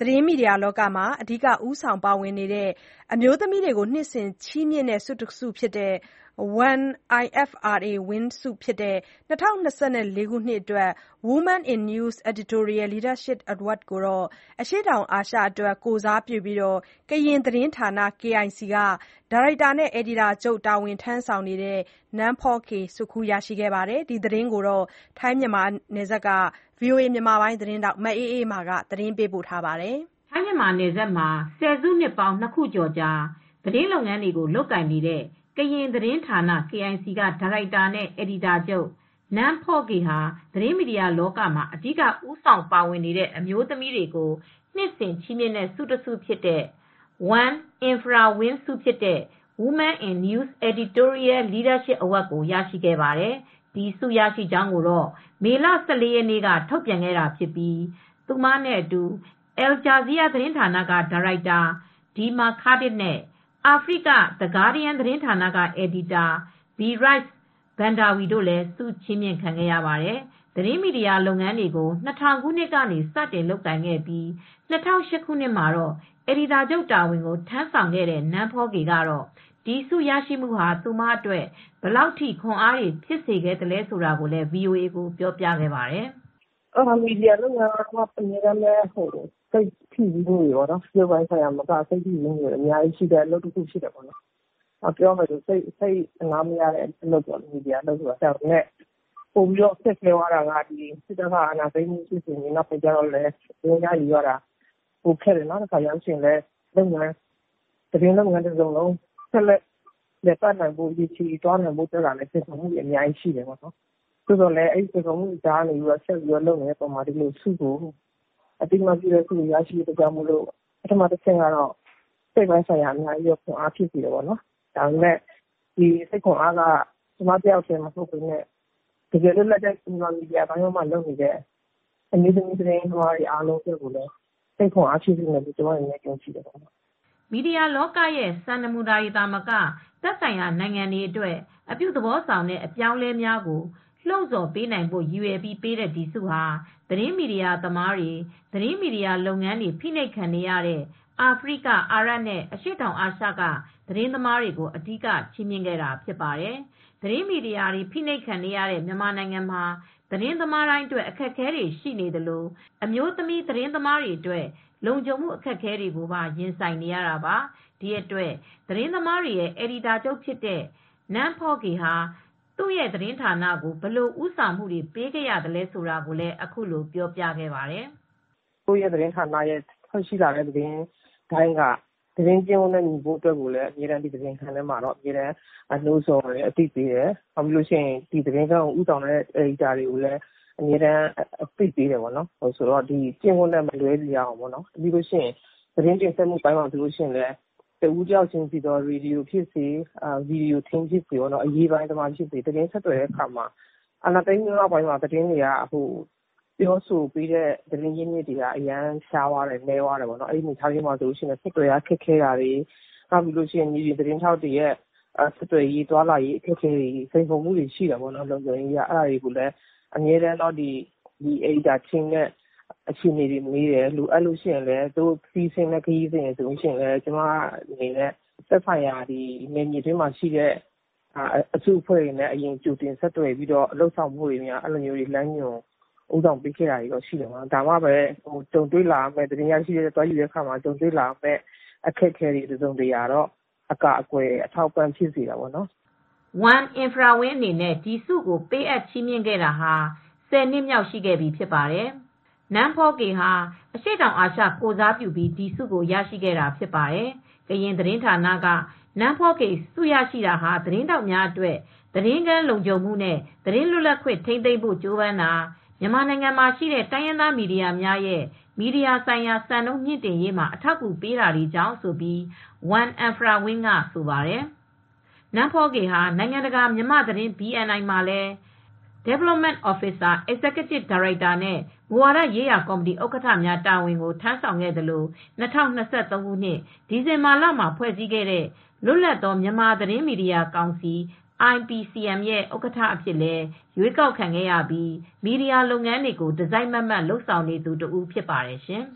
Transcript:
သတင်းမီဒီယာလောကမှာအဓိကဦးဆောင်ပါဝင်နေတဲ့အမျိုးသမီးတွေကိုနှစ်စဉ်ချီးမြှင့်တဲ့ဆုတခုဖြစ်တဲ့ One IFRA Win ဆုဖြစ်တဲ့ 2024 ခုနှစ်အတွက် Women in News Editorial Leadership Award ကို အရှေ့တောင်အာရှအတွက် ကိုယ်စားပြုပြီး ကရင်သတင်းဌာန KIC က ဒါရိုက်တာနဲ့ အယ်ဒီတာချုပ်တာဝန်ထမ်းဆောင်နေတဲ့ နန်းဖောကေ ဆွတ်ခူးရရှိခဲ့ပါတယ်။ ဒီသတင်းကို ထိုင်းမြန်မာနယ်စပ်က VOA သတင်းထောက် မအေးအေးမာက သတင်းပေးပို့ထားပါတယ်။ ထိုင်းမြန်မာနယ်စပ်မှာ ဆယ်စုနှစ်ပေါင်း ၂ ခုကျော်ကြာ သတင်းလုပ်ငန်းတွေကို လုပ်ကိုင်နေတဲ့ ကရင်သတင်းဌာန KIC က ဒါရိုက်တာနဲ့ အယ်ဒီတာချုပ် နန်းဖောကေဟာ သတင်းမီဒီယာလောကမှာ အဓိကဦးဆောင်ပါဝင်နေတဲ့အမျိုးသမီးတွေကို နှစ်စဉ်ချီးမြှင့်တဲ့ဆုတခုဖြစ်တဲ့ One IFRA Win ဆုဖြစ်တဲ့ Women in News Editorial Leadership Award ကို ရရှိခဲ့ပါတယ်။ ဒီဆုရရှိကြောင်းကိုတော့ မေလ ၁၄ ရက်နေ့က ထုတ်ပြန်ခဲ့တာဖြစ်ပြီး သူမနဲ့အတူ Al Jazeera သတင်းဌာနက ဒါရိုက်တာ Dima Khatib နဲ့ အာဖရိက The Guardian သတင်းဌာနက အယ်ဒီတာ Biraj Bhandawi တို့လည်း ဆုချီးမြှင့်ခံခဲ့ရပါတယ်။ သတင်းမီဒီယာလုပ်ငန်းတွေကို ၂၀၀၀ ခုနှစ်ကနေ စတင်လုပ်ကိုင်ခဲ့ပြီး ၂၀၀၈ ခုနှစ်မှာ အယ်ဒီတာချုပ်တာဝန်ကို ထမ်းဆောင်ခဲ့တဲ့ နန်းဖောကေကတော့ ဒီဆုရရှိမှုဟာ သူမအတွက် ဘယ်လောက်ထိ ခွန်အားတွေဖြစ်စေခဲ့သလဲဆိုတာကိုလည်း VOA ကိုပြောပြခဲ့ပါတယ်။ "မီဒီယာလုပ်ငန်းကတော့ အမြဲတမ်းစိတ်ဖိစီးမှုတွေ ရုပ်ပိုင်းဆိုင်ရာမက စိတ်ဖိစီးမှုတွေအများကြီးရှိတဲ့အလုပ်တခုဖြစ်တယ်။ ပြောမယ်ဆိုရင် စိတ်အနားမရတဲ့အလုပ်ပေါ့။ မီဒီယာလုပ်တာက ပိုပြီးခက်ခဲသွားတာက စစ်တပ်ကအာဏာသိမ်းပြီးနောက်ပိုင်းမှာသတင်းရယူရတာပိုခက်တယ်။ သတင်းလုပ်ငန်းတစုံလုံး ဆက်လက်လည်ပတ်နိုင်ဖို့ ရေရှည်သွားနိုင်ဖို့ကလည်းစိန်ခေါ်မှုတွေအများကြီးရှိတယ်။ သို့သော်လည်း အဲဒီစိန်ခေါ်မှုတွေကြားကနေဆက်ပြီးလုပ်နေတဲ့အပေါ်မှာ ဒီလိုဆုကိုအသိအမှတ်ပြုတဲ့ဆုကိုရရှိတဲ့အတွက်ကြောင့် ပထမတဆင့်ကတော့စိတ်ပိုင်းဆိုင်ရာအများကြီးခွန်အားဖြစ်စေတယ်။ ဒါပေမဲ့ ဒီစိတ်ခွန်အားက ကျမတယောက်တည်းမဟုတ်ဘဲ တကယ်လွတ်လပ်တဲ့မြန်မာမီဒီယာပိုင်းမှာလုပ်နေတဲ့အမျိုးသမီးသတင်းသမားတွေအားလုံးအတွက်ကိုလည်းစိတ်ခွန်အားဖြစ်စေမယ်လို့ကျမအနေနဲ့ယုံကြည်တယ်။ " မီဒီယာလောကရဲ့ စံနမူနာတွေသာမက သက်ဆိုင်ရာနိုင်ငံတွေအတွက် အပြုသဘောဆောင်တဲ့အပြောင်းအလဲများကို လှုံ့ဆော်ပေးနိုင်ဖို့ ရည်ရွယ်ပြီးပေးတဲ့ ဒီဆုဟာ သတင်းမီဒီယာသမားတွေ၊ သတင်းမီဒီယာလုပ်ငန်းတွေ ဖိနှိပ်ခံနေရတဲ့ အာဖရိက၊ အာရပ်နဲ့ အရှေ့တောင်အာရှက သတင်းသမားတွေကို အဓိက ချီးမြှင့်ခဲ့တာဖြစ်ပါတယ်။ သတင်းမီဒီယာတွေ ဖိနှိပ်ခံနေရတဲ့ မြန်မာနိုင်ငံမှာ သတင်းသမားတိုင်းအတွက် အခက်အခဲတွေရှိနေသလို အမျိုးသမီးသတင်းသမားတွေအတွက် လုံခြုံမှုအခက်အခဲတွေကိုပါ ရင်ဆိုင်နေရတာပါ။ ဒီအတွက် သတင်းသမားတွေရဲ့ အယ်ဒီတာချုပ်ဖြစ်တဲ့ နန်းဖောကေဟာ သူ့ရဲ့သတင်းဌာနကို ဘယ်လိုဦးဆောင်မှုတွေပေးခဲ့ရသလဲဆိုတာကိုလည်း အခုလိုပြောပြခဲ့ပါတယ်။ "ကိုယ့်ရဲ့သတင်းဌာနရဲ့ထွက်ရှိလာတဲ့သတင်းတိုင်းကသတင်းကျင့်ဝတ်နဲ့ညီဖို့အတွက်ကိုလည်းဒီသတင်းခန်းထဲမှာနှိုးဆော်တယ်အသိပေးတယ်။ ဒီသတင်းခန်းကိုဦးဆောင်တဲ့အယ်ဒီတာတွေကိုလည်းအမြဲတမ်းအသိပေးတယ်။ ကျင့်ဝတ်နဲ့မလွဲစေရအောင်။ သတင်းတင်ဆက်မှုပိုင်းမှာဆိုရင်လည်း တဦးတယောက်ချင်းစီ ရေဒီယိုဖြစ်စေ၊ ဗွီဒီယိုထင်းဖြစ်စေ၊ အရေးပိုင်းသမားဖြစ်စေ သတင်းဆက်သွယ်တဲ့အခါမှာအာဏာသိမ်းပြီးနောက်ပိုင်းမှာသတင်းတွေကပြောဆိုပေးတဲ့သတင်းရင်းမြစ်တွေကနည်းသွားတယ်။ အဲဒီအနေအထားမှာဆိုရင်ဆက်သွယ်ရခက်ခဲတာတွေမြေပြင်သတင်းထောက်တွေရဲ့ဆက်သွယ်ရေးသွားလာရေးအခက်အခဲတွေစိန်ခေါ်မှုတွေရှိတယ်။ လုံခြုံရေးအရအဲဒါတွေကိုလည်းအမြဲတမ်းဒီအယ်ဒီတာ team နဲ့အခြေအနေတွေမေးတယ်။ လိုအပ်ရင်လည်းသူတို့ခရီးစဉ်ဆိုရင်လည်းကျမအနေနဲ့သက်ဆိုင်ရာနယ်မြေတွင်းမှာရှိတဲ့အစုအဖွဲ့တွေနဲ့ကြိုတင်ဆက်သွယ်ပြီးလုပ်ဆောင်မှုတွေလမ်းညွှန်ဦးဆောင်ပေးခဲ့တာတွေရှိတယ်။ ဒါမှပဲသတင်းရရှိတဲ့သွားယူတဲ့အခါမှာကြုံတွေ့လာရမယ့်အခက်အခဲတွေတစုံတရာအကာအကွယ်အထောက်အပံ့ဖြစ်စေတာပေါ့နော် " One IFRA Win အနေနဲ့ ဒီဆုကိုပေးအပ်ချီးမြှင့်ခဲ့တာ ၁၀ နှစ်မြောက်ရှိခဲ့ပြီဖြစ်ပါတယ်။ နန်းဖောကေဟာ အရှေ့တောင်အာရှကိုယ်စားပြုပြီး ဒီဆုကိုရရှိခဲ့တာဖြစ်ပါတယ်။ ကရင်သတင်းဌာနက နန်းဖောကေဆုရရှိတာဟာ သတင်းထောက်များအတွက် သတင်းခန်းလုံခြုံမှုနဲ့ သတင်းလွတ်လပ်ခွင့်ထိန်းသိမ်းဖို့ကြိုးပမ်းတာ၊ မြန်မာနိုင်ငံမှာရှိတဲ့တိုင်းရင်းသားမီဒီယာများရဲ့ မီဒီယာဆိုင်ရာစံနှုန်းမြှင့်တင်ရေးမှာအထောက်အကူပေးတာတွေကြောင့်ဆိုပြီး One IFRA Win ကဆိုပါတယ်။ နန်းဖောကေဟာ နိုင်ငံတကာမြန်မာ့သတင်း BNI မှာလည်း Development Officer / Executive Director နဲ့ မူဝါဒရေးရာကော်မတီဥက္ကဋ္ဌများတာဝန်ကိုထမ်းဆောင်ခဲ့သလို ၂၀၂၃ ခုနှစ် ဒီဇင်ဘာလမှာဖွဲ့စည်းခဲ့တဲ့ လွတ်လပ်သောမြန်မာသတင်းမီဒီယာကောင်စီ IPCM ရဲ့ ဥက္ကဋ္ဌအဖြစ်လည်းရွေးကောက်ခံခဲ့ရပြီး မီဒီယာလုပ်ငန်းတွေကို တစိုက်မတ်မတ်လုပ်ဆောင်နေသူတဦးဖြစ်ပါတယ်ရှင်